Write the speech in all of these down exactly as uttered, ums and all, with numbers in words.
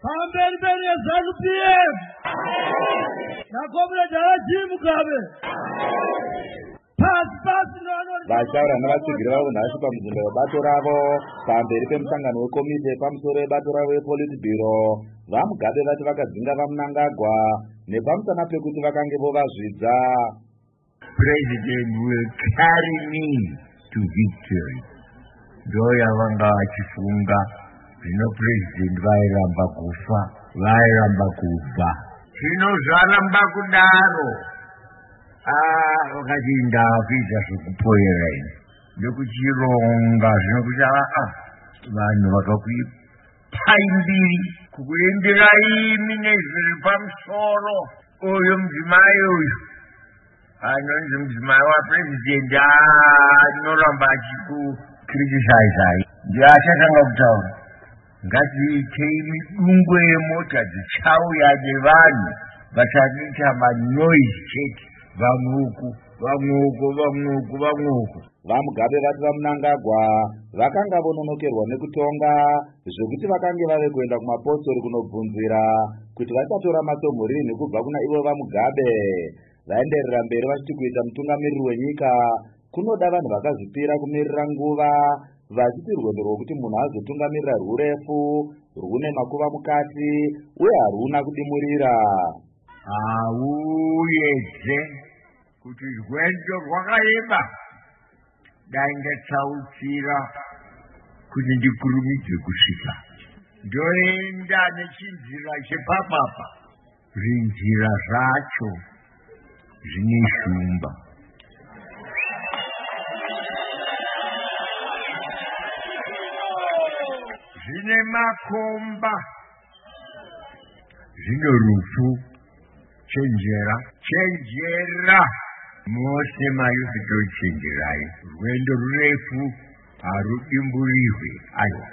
pamberi peri yeZANU P F nakomrade Haji Mugabe pasi pasi vataura nevatsigiri vavo nhasi pamuzinda webato ravo pamberi pemusangano wekomite pamusoro webato ravo wepolitbiro. vaMugabe vati vakadzinga vaMnangagwa nepamusana pekuti vakange vovazvidza. President will carry me to victory. Ndo yavanga vachifunga. Zvino president vairamba kufa, vairamba kufa. Zvino zvaramba kudaro. Ah, wakati ndakuita zvekupoera ini. Ndokuchironga zvino kuti ah, vanhu vakakupai mbiri kukuendera imi nezviri pamusoro. Uyu mudzimai uyu anonzi mudzimai wapresident anoramba achikukritisizai ndiye achatanga kutaura ngatiitei midungwe yemota dzichauya nevanhu vachadiita manoise chete vamwe uku vamwe uku vamwe uku vamwe uku. vaMugabe vati vaMnangagwa vakanga vononokerwa nekutonga zvekuti vakange vave kuenda kumapostori kunobvunzira kuti vachatora matombo rini kubva kuna ivo vaMugabe. vaenderera mberi vachiti kuita mutungamiriri wenyika kunoda vanhu vakazvipira kumirira nguva, vachiti rwendo rwokuti munhu azotungamirira rwurefu, rwune makuva mukati uye haruna kudimurira. Hauyedze kuti rwendo rwakareba dai ndatsautsira kuti ndikurumidze kusvika. Ndoenda nechinzira chepapapa, zvinzira zvacho zvine shumba. Zvine makomba, zvine rufu. Chenjera, chenjera. Mose mayusi tochenjerai. Rwendo rurefu harudimburirwe. Aiwa.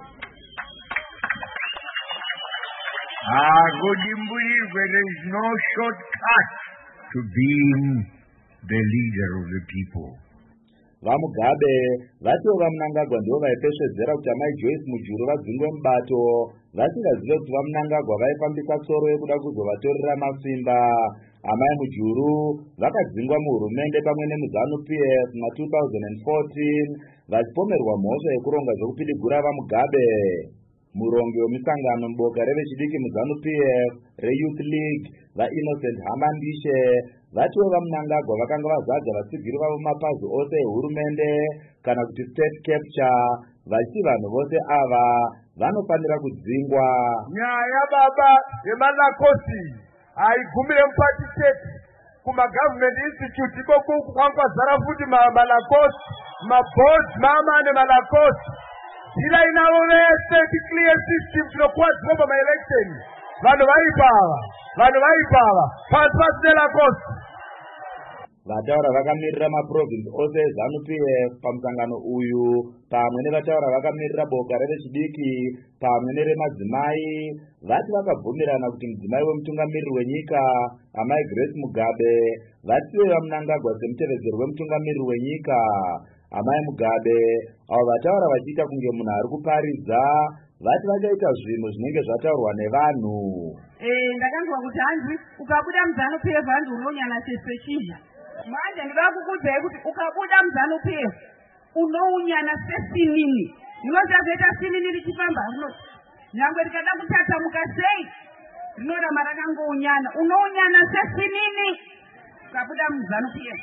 Harudimburirwe. There is no shortcut to being the leader of the people. vaMugabe vatiwo vaMnangagwa ndivo vaipesvedzera kuti amai Joyce Mujuru vadzingwe mubato vasingazive kuti vaMnangagwa vaifambisa tsoro yekuda kuzovatorera masimba. amai Mujuru vakadzingwa muhurumende pamwe nemuZANU P F muna two thousand fourteen vachipomerwa mhosva yekuronga zvokupidigura vaMugabe. murongi wemisangano muboka revechidiki muZANU P F reYouth League vaInnocent Hamandishe vatiwo vaMnangagwa vakanga vazadza vatsigiri vavo mapazi ose ehurumende kana kuti state capture, vachiti vanhu vose ava vanofanira kudzingwa. nyaya baba yemalakosi haigumire mupati state kumagovernment institute ikoku kwangwazara futi malakosi mabhodzi mama nemalakosi ila inavo vese clear system tinokuwadzwa pamaelection. vanhu vaipava vanhu vaipava pasi pasine lakosi. vataura vakamirira maprovinsi ose eZANU P F pamusangano uyu pamwe nevataura vakamirira boka revechidiki pamwe neremadzimai vati vakabvumirana kuti mudzimai wemutungamiriri wenyika amai Grace Mugabe vatiwe vaMnangagwa semutevedzeri wemutungamiriri wenyika. amai Mugabe avo vataura vachiita kunge munhu ari kuparidza vati vachaita zvinhu zvinenge zvataurwa nevanhu. Eh, ndakanzwa kuti hanzi ukabuda muZANU P F hanzi unonyana sespecial. manje ndikakukudzai kuti ukabuda muZANU P F unounyana sesinini. ndinochazoita sinini richifamba rino nyangwe rikada kutatamuka sei rinoramba rakangounyana. unounyana sesinini ukabuda muZANU P F.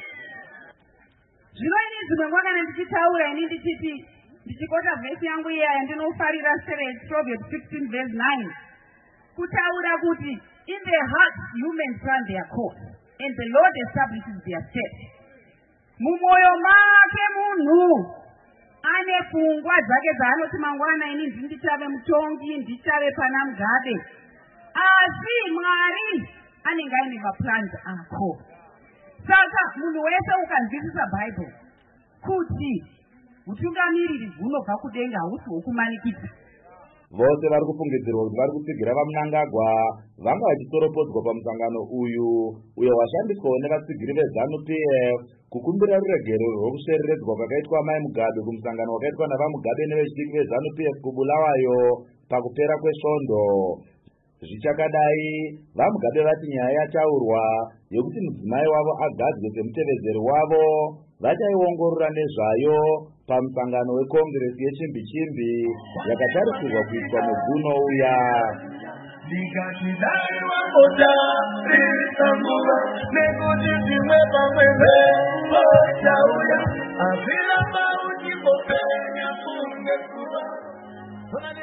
zvino ini zvimwe mwakana ndichitaura ini ndichiti ndichikota vhesi yangu iya yandinofarira Proverbs sixteen verse nine kutaura kuti in their hearts humans plan their course and the Lord establishes their steps. mumwoyo make munhu ane pfungwa dzake dzaanoti mangwana ini ndichave mutongi ndichave pana Mugabe, asi Mwari anenge aine maplans ako. saka munhu wese ukanzwisisa Bible kuti utungamiriri hunobva kudenga hausi hwokumanikidza. vose vari kufungidzirwa kuti vari kutsigira vaMnangagwa vanga vachitoropodzwa pamusangano uyu uyo washandiswawo nevatsigiri veZANU P F kukumbira ruregero rwokushereredzwa kwakaitwa amai Mugabe kumusangano wakaitwa navaMugabe nevechidiki veZANU P F kuBulawayo pakupera kwesvondo. Zvichakadai, vaMugabe vati nyaya yataurwa yekuti mudzimai wavo agadzwe semutevedzeri wavo vachaiongorora nezvayo pamusangano wekongresi yechimbi-chimbi yakatarisirwa kuitwa mugore unouya.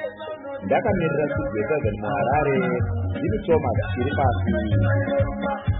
Ndakamirira Studio seven muHarare, ndini Thomas Chiripasi.